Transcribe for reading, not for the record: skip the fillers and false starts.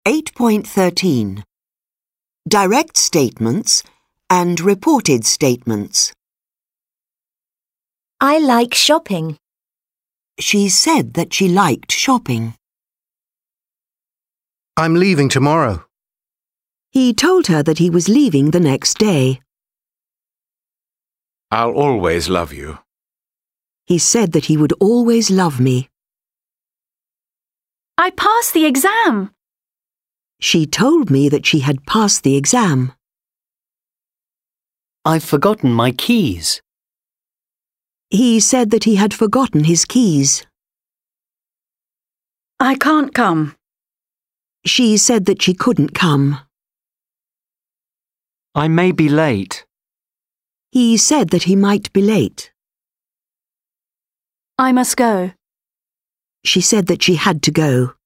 8.13. Direct statements and reported statements. I like shopping. She said that she liked shopping. I'm leaving tomorrow. He told her that he was leaving the next day. I'll always love you. He said that he would always love me. I passed the exam. She told me that she had passed the exam. I've forgotten my keys. He said that he had forgotten his keys. I can't come. She said that she couldn't come. I may be late. He said that he might be late. I must go. She said that she had to go.